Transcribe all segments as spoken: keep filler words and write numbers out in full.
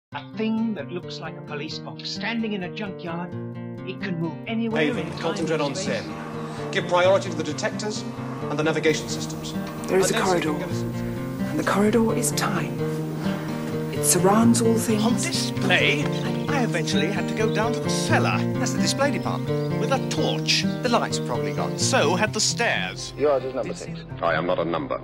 A thing that looks like a police box standing in a junkyard. It can move anywhere. Haven, concentrate on Sen. Give priority to the detectors and the navigation systems. There is a corridor, and the corridor is time. It surrounds all things. On display, I eventually had to go down to the cellar. That's the display department. With a torch. The lights are probably gone. So had the stairs. Yours is number six. I am not a number.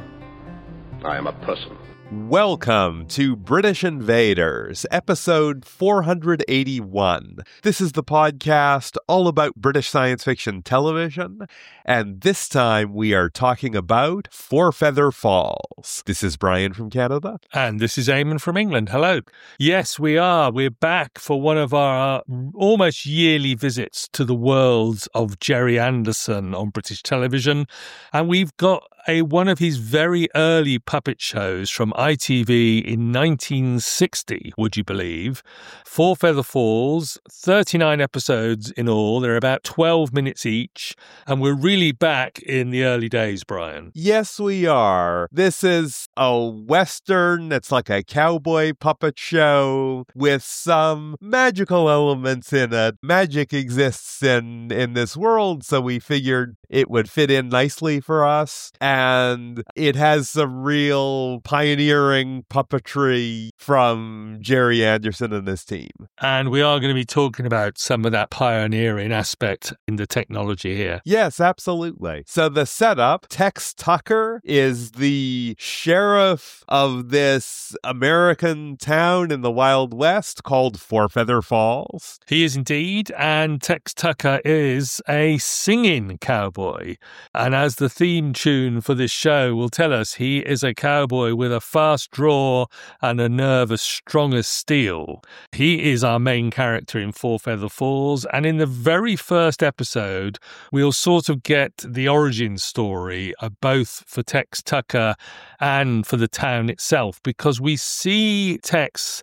I am a person. Welcome to British Invaders, episode four hundred eighty-one. This is the podcast all about British science fiction television, and this time we are talking about Four Feather Falls. This is Brian from Canada. And this is Eamon from England. Hello. Yes, we are. We're back for one of our almost yearly visits to the worlds of Gerry Anderson on British television, and we've got a one of his very early puppet shows from I T V in nineteen sixty, would you believe? Four Feather Falls, thirty-nine episodes in all. They're about twelve minutes each. And we're really back in the early days, Brian. Yes, we are. This is a Western. It's like a cowboy puppet show with some magical elements in it. Magic exists in, in this world, so we figured it would fit in nicely for us. And it has some real pioneering puppetry from Gerry Anderson and his team. And we are going to be talking about some of that pioneering aspect in the technology here. Yes, absolutely. So the setup, Tex Tucker is the sheriff of this American town in the Wild West called Four Feather Falls. He is indeed, and Tex Tucker is a singing cowboy. And as the theme tune for this show will tell us, he is a cowboy with a fast draw and a nerve as strong as steel. He is our main character in Four Feather Falls, and in the very first episode, we'll sort of get the origin story uh, both for Tex Tucker and for the town itself, because we see Tex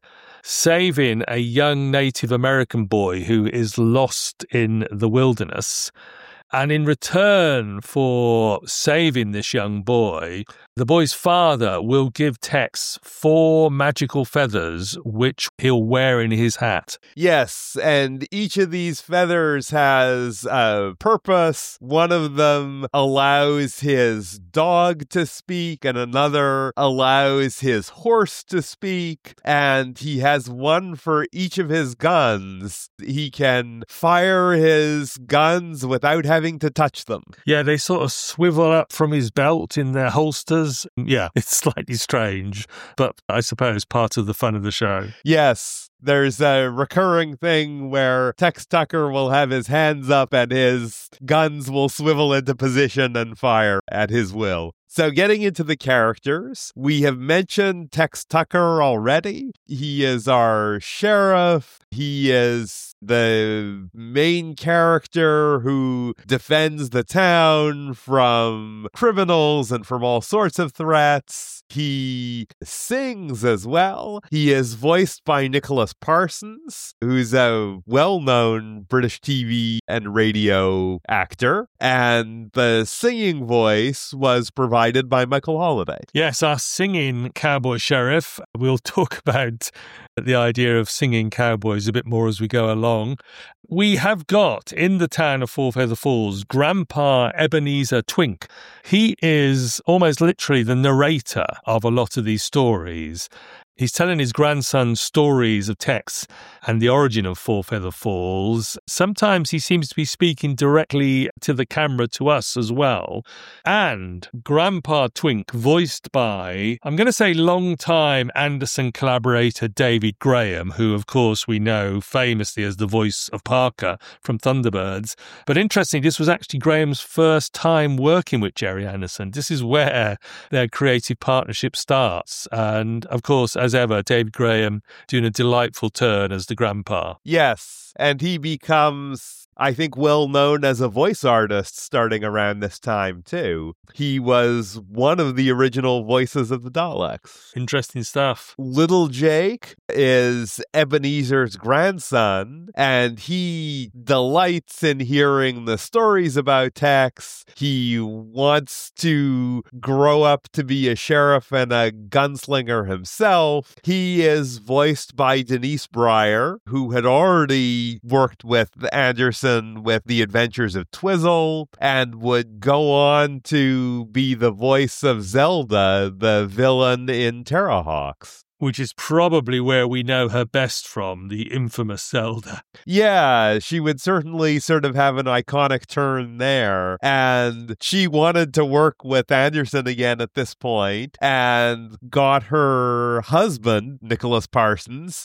saving a young Native American boy who is lost in the wilderness. And in return for saving this young boy, the boy's father will give Tex four magical feathers, which he'll wear in his hat. Yes, and each of these feathers has a purpose. One of them allows his dog to speak, and another allows his horse to speak. And he has one for each of his guns. He can fire his guns without having to touch them. Yeah, they sort of swivel up from his belt in their holsters. Yeah, it's slightly strange, but I suppose part of the fun of the show. Yes. There's a recurring thing where Tex Tucker will have his hands up and his guns will swivel into position and fire at his will. So getting into the characters, we have mentioned Tex Tucker already. He is our sheriff. He is the main character who defends the town from criminals and from all sorts of threats. He sings as well. He is voiced by Nicholas Parsons, who's a well-known British T V and radio actor. And the singing voice was provided by Michael Holliday. Yes, our singing cowboy sheriff. We'll talk about the idea of singing cowboys a bit more as we go along. We have got in the town of Four Feather Falls, Grandpa Ebenezer Twink. He is almost literally the narrator of a lot of these stories. He's telling his grandson stories of Tex and the origin of Four Feather Falls. Sometimes he seems to be speaking directly to the camera to us as well. And Grandpa Twink, voiced by, I'm going to say long-time Anderson collaborator David Graham, who of course we know famously as the voice of Parker from Thunderbirds. But interestingly, this was actually Graham's first time working with Gerry Anderson. This is where their creative partnership starts. And of course, as ever, David Graham doing a delightful turn as the grandpa. Yes, and he becomes I think well known as a voice artist starting around this time, too. He was one of the original voices of the Daleks. Interesting stuff. Little Jake is Ebenezer's grandson, and he delights in hearing the stories about Tex. He wants to grow up to be a sheriff and a gunslinger himself. He is voiced by Denise Breyer, who had already worked with Anderson with The Adventures of Twizzle and would go on to be the voice of Zelda, the villain in Terrahawks. Which is probably where we know her best from, the infamous Zelda. Yeah, she would certainly sort of have an iconic turn there. And she wanted to work with Anderson again at this point and got her husband, Nicholas Parsons,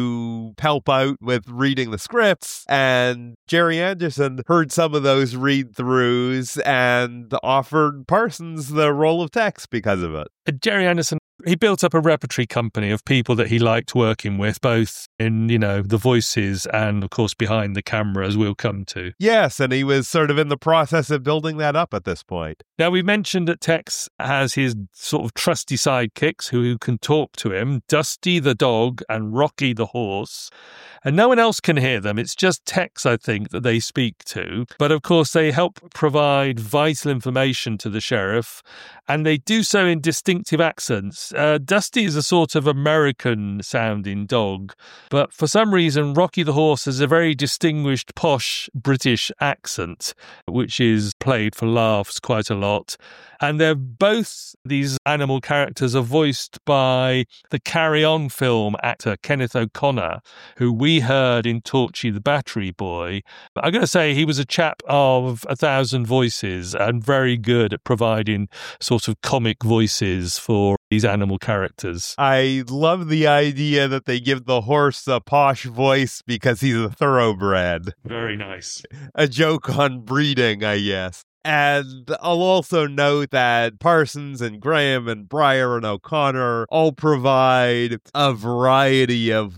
to help out with reading the scripts. And Jerry Anderson heard some of those read-throughs and offered Parsons the role of Tex because of it. Jerry Anderson, he built up a repertory company of people that he liked working with, both in, you know, the voices and, of course, behind the camera, as we'll come to. Yes, and he was sort of in the process of building that up at this point. Now, we mentioned that Tex has his sort of trusty sidekicks who, who can talk to him, Dusty the dog and Rocky the horse. And no one else can hear them. It's just Tex, I think, that they speak to. But, of course, they help provide vital information to the sheriff, and they do so in distinctive accents. Uh, Dusty is a sort of American-sounding dog, but for some reason, Rocky the horse has a very distinguished, posh British accent, which is played for laughs quite a lot. And they're both, these animal characters are voiced by the Carry On film actor Kenneth O'Connor, who we heard in Torchy the Battery Boy. I'm going to say he was a chap of a thousand voices and very good at providing sort of comic voices for these animal characters. I love the idea that they give the horse a posh voice because he's a thoroughbred. Very nice. A joke on breeding, I guess. And I'll also note that Parsons and Graham and Breyer and O'Connor all provide a variety of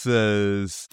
voices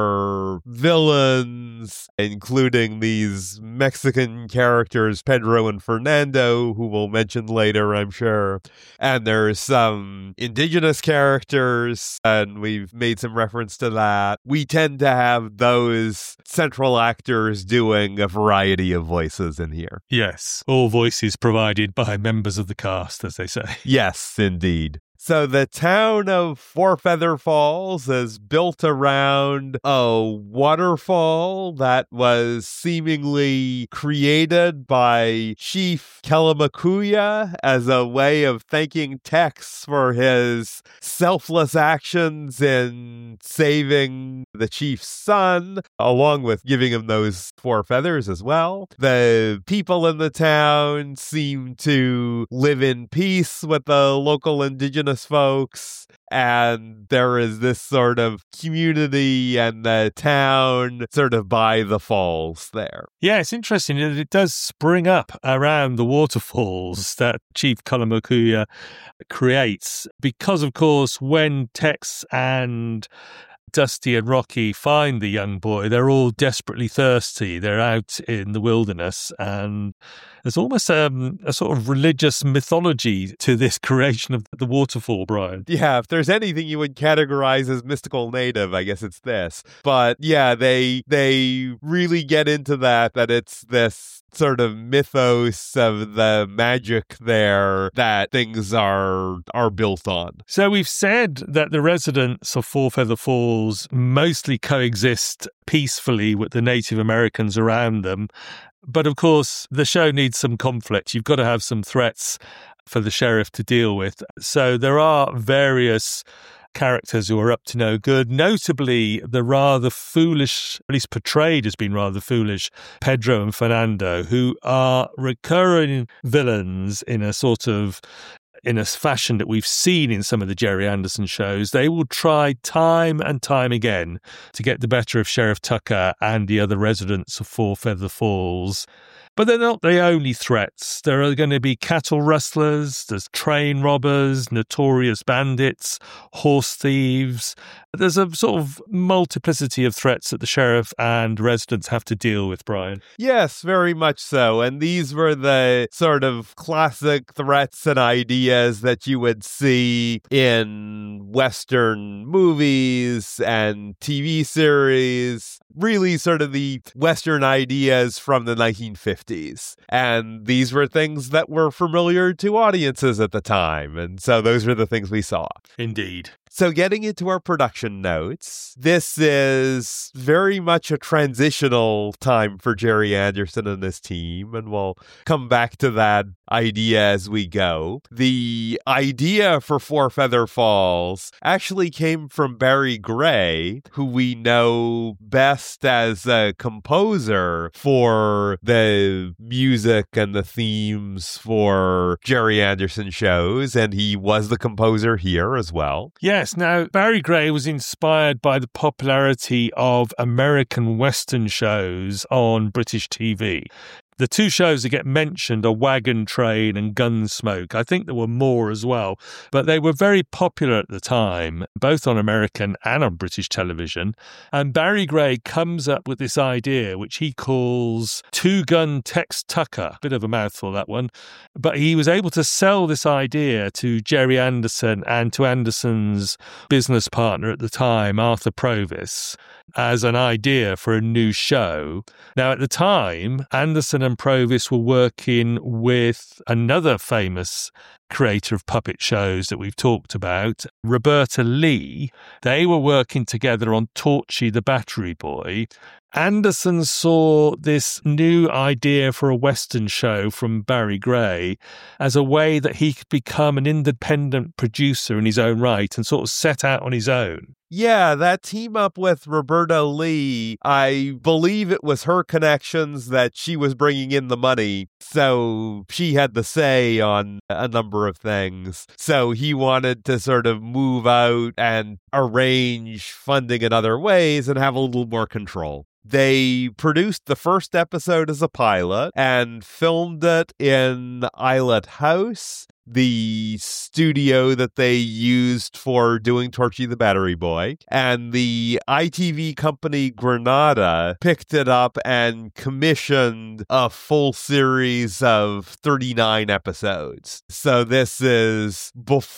for villains, including these Mexican characters, Pedro and Fernando, who we'll mention later, I'm sure. And there's some indigenous characters, and we've made some reference to that. We tend to have those central actors doing a variety of voices in here. Yes, all voices provided by members of the cast, as they say. Yes, indeed. So the town of Four Feather Falls is built around a waterfall that was seemingly created by Chief Kelamakuya as a way of thanking Tex for his selfless actions in saving the chief's son, along with giving him those four feathers as well. The people in the town seem to live in peace with the local indigenous folks, and there is this sort of community and the town sort of by the falls there. Yeah, it's interesting that it does spring up around the waterfalls that Chief Kelamakuya creates, because, of course, when Tex and Dusty and Rocky find the young boy, they're all desperately thirsty. They're out in the wilderness, and there's almost um, a sort of religious mythology to this creation of the waterfall, Brian. Yeah, if there's anything you would categorize as mystical native, I guess it's this. But yeah, they they really get into that, that it's this sort of mythos of the magic there that things are are built on. So we've said that the residents of Four Feather Falls mostly coexist peacefully with the Native Americans around them. But of course, the show needs some conflict. You've got to have some threats for the sheriff to deal with. So there are various characters who are up to no good, notably the rather foolish, at least portrayed as being rather foolish, Pedro and Fernando, who are recurring villains in a sort of in a fashion that we've seen in some of the Jerry Anderson shows. They will try time and time again to get the better of Sheriff Tucker and the other residents of Four Feather Falls. But they're not the only threats. There are going to be cattle rustlers, there's train robbers, notorious bandits, horse thieves. There's a sort of multiplicity of threats that the sheriff and residents have to deal with, Brian. Yes, very much so. And these were the sort of classic threats and ideas that you would see in Western movies and T V series. Really sort of the Western ideas from the nineteen fifties. And these were things that were familiar to audiences at the time. And so those were the things we saw. Indeed. So getting into our production notes, this is very much a transitional time for Gerry Anderson and his team, and we'll come back to that idea as we go. The idea for Four Feather Falls actually came from Barry Gray, who we know best as a composer for the music and the themes for Gerry Anderson shows, and he was the composer here as well. Yeah. Yes, now Barry Gray was inspired by the popularity of American Western shows on British T V. The two shows that get mentioned are Wagon Train and Gunsmoke. I think there were more as well, but they were very popular at the time, both on American and on British television. And Barry Gray comes up with this idea, which he calls Two Gun Tex Tucker. Bit of a mouthful, that one. But he was able to sell this idea to Gerry Anderson and to Anderson's business partner at the time, Arthur Provis, as an idea for a new show. Now, at the time, Anderson and Provis were working with another famous creator of puppet shows that we've talked about, Roberta Lee. They were working together on Torchy the Battery Boy. Anderson saw this new idea for a Western show from Barry Gray as a way that he could become an independent producer in his own right and sort of set out on his own. Yeah, that team up with Roberta Lee, I believe it was her connections that she was bringing in the money, so she had the say on a number of things. So he wanted to sort of move out and arrange funding in other ways and have a little more control. They produced the first episode as a pilot and filmed it in Islet House, the studio that they used for doing Torchy the Battery Boy. And the I T V company Granada picked it up and commissioned a full series of thirty-nine episodes. So this is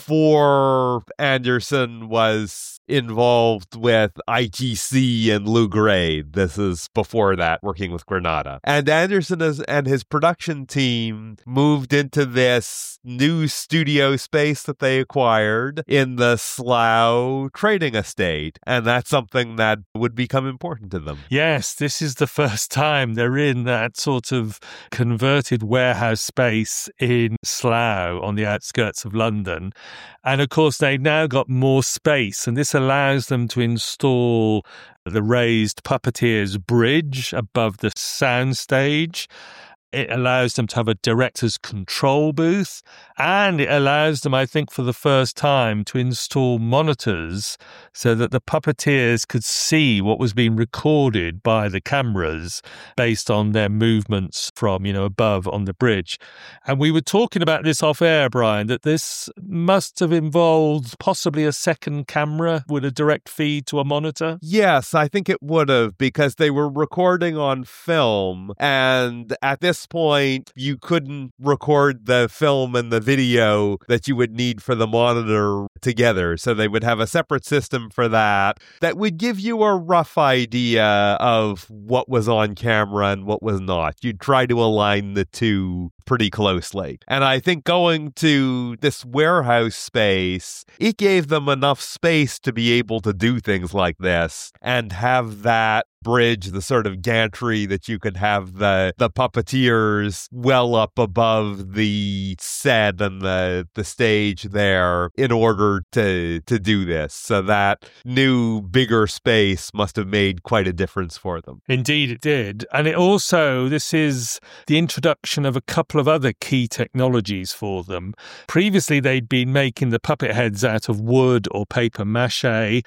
before Anderson was involved with I T C and Lou Grade. This is before that, working with Granada. And Anderson is, and his production team moved into this new studio space that they acquired in the Slough trading estate. And that's something that would become important to them. Yes, this is the first time they're in that sort of converted warehouse space in Slough on the outskirts of London. And of course, they've now got more space, and this allows them to install the raised puppeteer's bridge above the soundstage. It allows them to have a director's control booth, and it allows them, I think, for the first time to install monitors so that the puppeteers could see what was being recorded by the cameras based on their movements from, you know, above on the bridge. And we were talking about this off air, Brian, that this must have involved possibly a second camera with a direct feed to a monitor. Yes, I think it would have, because they were recording on film, and at this point, you couldn't record the film and the video that you would need for the monitor together. So they would have a separate system for that that would give you a rough idea of what was on camera and what was not. You'd try to align the two pretty closely. And I think going to this warehouse space, it gave them enough space to be able to do things like this and have that bridge, the sort of gantry that you could have the the puppeteers well up above the set and the the stage there in order to to do this. So that new bigger space must have made quite a difference for them. Indeed it did. And it also, this is the introduction of a couple of other key technologies for them. Previously they'd been making the puppet heads out of wood or paper mache.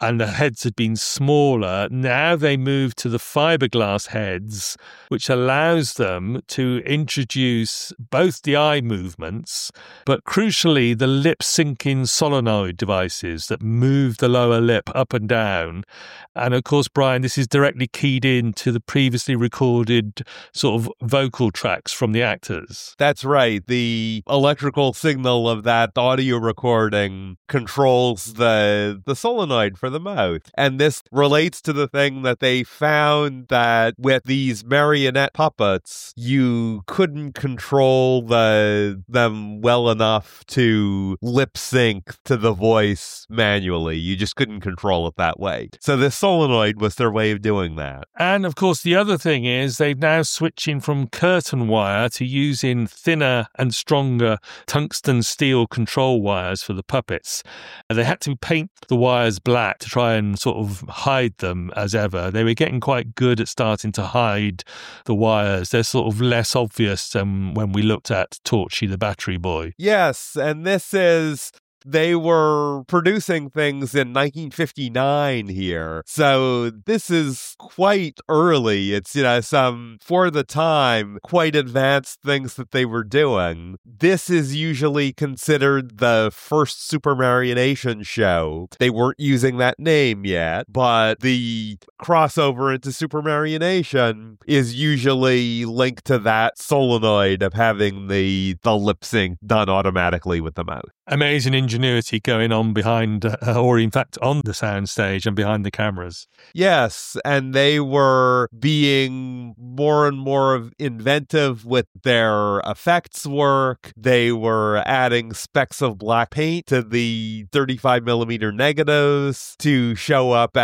and the heads had been smaller. Now they move to the fiberglass heads, which allows them to introduce both the eye movements, but crucially the lip syncing solenoid devices that move the lower lip up and down. And of course, Brian, this is directly keyed into the previously recorded sort of vocal tracks from the actors. That's right. The electrical signal of that audio recording controls the the solenoid for the mouth. And this relates to the thing that they found that with these marionette puppets, you couldn't control the them well enough to lip sync to the voice manually. You just couldn't control it that way. So this solenoid was their way of doing that. And of course, the other thing is they've now switching from curtain wire to using thinner and stronger tungsten steel control wires for the puppets. They had to paint the wires black to try and sort of hide them as ever. They were getting quite good at starting to hide the wires. They're sort of less obvious than when we looked at Torchy the Battery Boy. Yes, and this is... They were producing things in nineteen fifty-nine here. So this is quite early. It's, you know, some, for the time, quite advanced things that they were doing. This is usually considered the first Supermarionation show. They weren't using that name yet, but the crossover into Supermarionation is usually linked to that solenoid of having the, the lip sync done automatically with the mouth. Amazing ingenuity going on behind, uh, or in fact on the soundstage and behind the cameras. Yes, and they were being more and more inventive with their effects work. They were adding specks of black paint to the thirty-five millimeter negatives to show up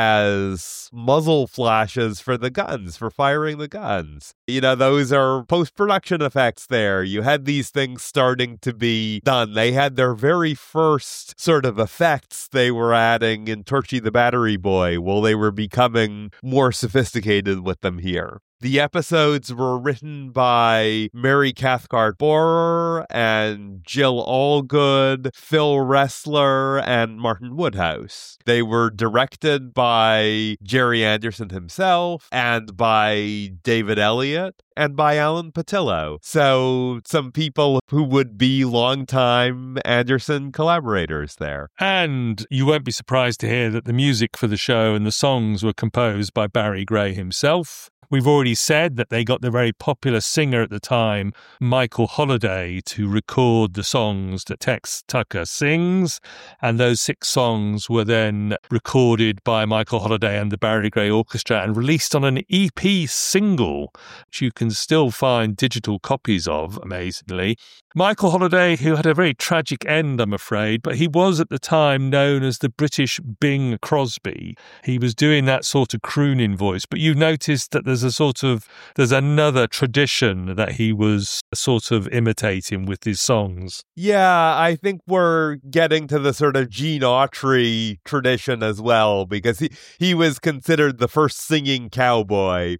as muzzle flashes for the guns, for firing the guns. You know, those are post-production effects there. You had these things starting to be done. They had their very first sort of effects they were adding in Torchy the Battery Boy. Well, they were becoming more sophisticated with them here. The episodes were written by Mary Cathcart Borer and Jill Allgood, Phil Ressler, and Martin Woodhouse. They were directed by Jerry Anderson himself and by David Elliott and by Alan Patillo. So some people who would be longtime Anderson collaborators there. And you won't be surprised to hear that the music for the show and the songs were composed by Barry Gray himself. We've already said that they got the very popular singer at the time, Michael Holliday, to record the songs that Tex Tucker sings. And those six songs were then recorded by Michael Holliday and the Barry Gray Orchestra and released on an E P single, which you can still find digital copies of, amazingly. Michael Holliday, who had a very tragic end, I'm afraid, but he was at the time known as the British Bing Crosby. He was doing that sort of crooning voice, but you noticed that there's a sort of, there's another tradition that he was sort of imitating with his songs. Yeah, I think we're getting to the sort of Gene Autry tradition as well, because he, he was considered the first singing cowboy.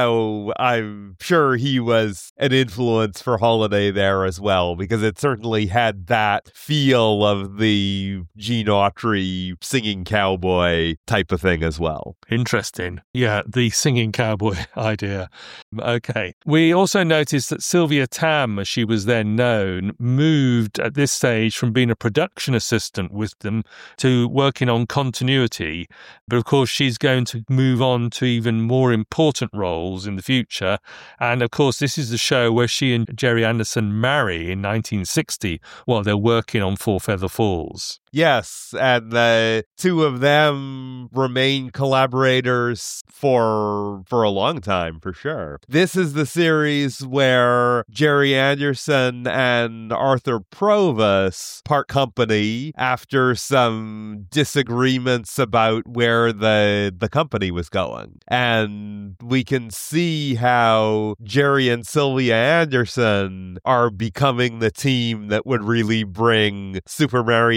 So I'm sure he was an influence for Holliday there as well, because it certainly had that feel of the Gene Autry singing cowboy type of thing as well. Interesting. Yeah, the singing cowboy idea. Okay. We also noticed that Sylvia Tam, as she was then known, moved at this stage from being a production assistant with them to working on continuity. But of course, she's going to move on to even more important roles in the future. And of course, this is the show where she and Jerry Anderson marry in nineteen sixty while they're working on Four Feather Falls. Yes, and the two of them remain collaborators for for a long time, for sure. This is the series where Jerry Anderson and Arthur Provost part company after some disagreements about where the, the company was going. And we can see how Jerry and Sylvia Anderson are becoming the team that would really bring Supermarionation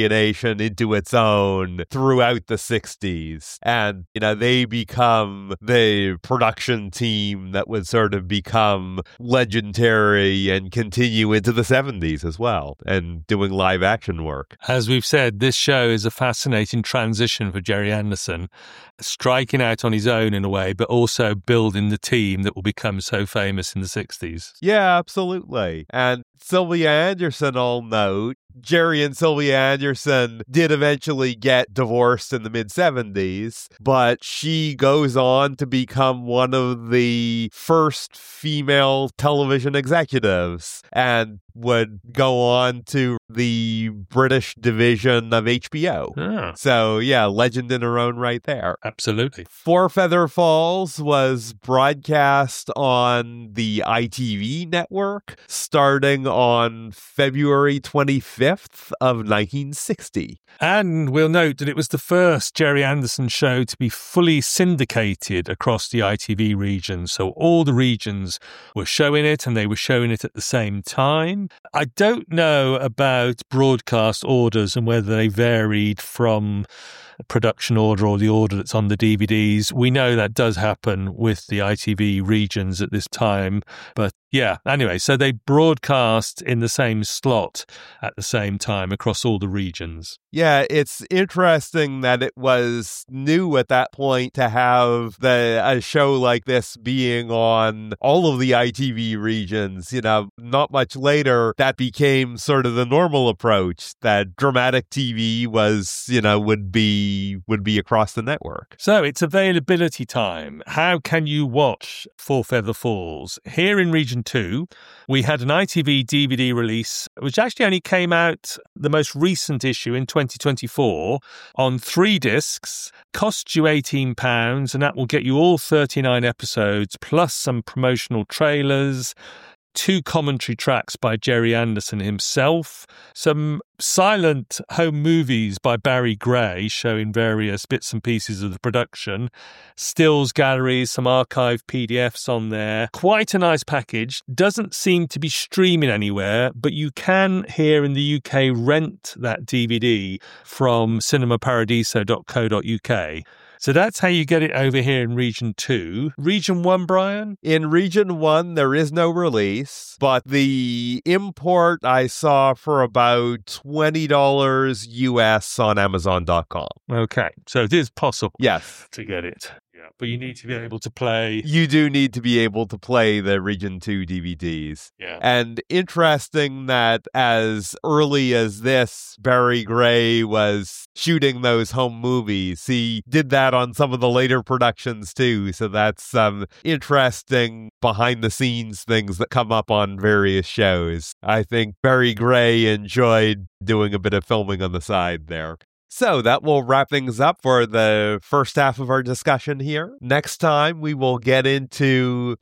animation into its own throughout the sixties. And, you know, they become the production team that would sort of become legendary and continue into the seventies as well, and doing live action work. As we've said, this show is a fascinating transition for Gerry Anderson, striking out on his own in a way, but also building the team that will become so famous in the sixties. Yeah, absolutely. And Sylvia Anderson, I'll note, Gerry and Sylvia Anderson did eventually get divorced in the mid-seventies, but she goes on to become one of the first female television executives and would go on to the British division of H B O. Ah. So, yeah, legend in her own right there. Absolutely. Four Feather Falls was broadcast on the I T V network starting on February twenty-fifth of nineteen sixty. And we'll note that it was the first Gerry Anderson show to be fully syndicated across the I T V region. So all the regions were showing it, and they were showing it at the same time. I don't know about broadcast orders and whether they varied from production order or the order that's on the D V Ds. We know that does happen with the I T V regions at this time. But yeah, anyway, so they broadcast in the same slot at the same time across all the regions. Yeah, it's interesting that it was new at that point to have the a show like this being on all of the I T V regions. You know, not much later, that became sort of the normal approach, that dramatic T V was, you know, would be would be across the network. So it's availability time. How can you watch Four Feather Falls? Here in Region two, we had an I T V D V D release, which actually only came out, the most recent issue, in twenty twenty-four, on three discs, costs you eighteen pounds, and that will get you all thirty-nine episodes, plus some promotional trailers, two commentary tracks by Gerry Anderson himself, some silent home movies by Barry Gray showing various bits and pieces of the production, stills galleries, some archive P D Fs on there. Quite a nice package. Doesn't seem to be streaming anywhere, but you can here in the U K rent that D V D from cinema paradiso dot co dot U K. So that's how you get it over here in Region two. Region one, Brian? In Region one, there is no release, but the import I saw for about twenty dollars U S on Amazon dot com. Okay, so it is possible Yes. to get it. Yeah, but you need to be able to play. You do need to be able to play the Region two D V Ds. Yeah. And interesting that as early as this, Barry Gray was shooting those home movies. He did that on some of the later productions too. So that's some interesting behind the scenes things that come up on various shows. I think Barry Gray enjoyed doing a bit of filming on the side there. So that will wrap things up for the first half of our discussion here. Next time, we will get into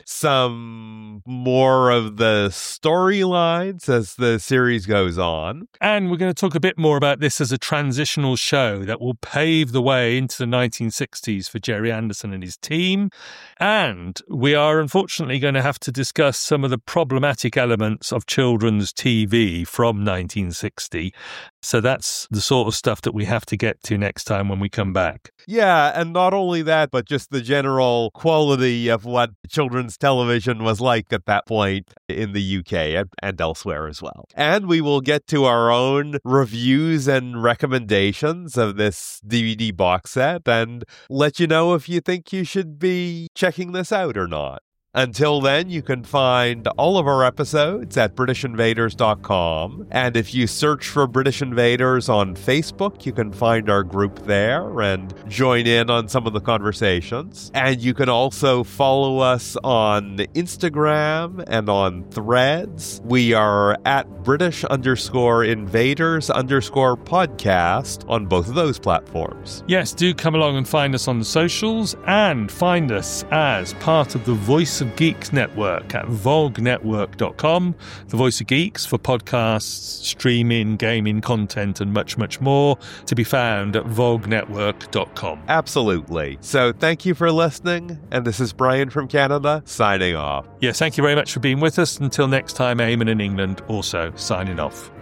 some more of the storylines as the series goes on. And we're going to talk a bit more about this as a transitional show that will pave the way into the nineteen sixties for Gerry Anderson and his team. And we are unfortunately going to have to discuss some of the problematic elements of children's T V from nineteen sixty. So that's the sort of stuff that we have to get to next time when we come back. Yeah, and not only that, but just the general quality of what children's television was like at that point in the U K and, and elsewhere as well. And we will get to our own reviews and recommendations of this D V D box set and let you know if you think you should be checking this out or not. Until then, you can find all of our episodes at British Invaders dot com. And if you search for British Invaders on Facebook, you can find our group there and join in on some of the conversations. And you can also follow us on Instagram and on Threads. We are at British underscore Invaders underscore podcast on both of those platforms. Yes, do come along and find us on the socials and find us as part of the Voice of Geeks network at vogue network dot com. The Voice of Geeks for podcasts, streaming, gaming content, and much, much more to be found at vogue network dot com. Absolutely. So thank you for listening. And this is Brian from Canada signing off. Yes, thank you very much for being with us. Until next time, Eamon in England also signing off.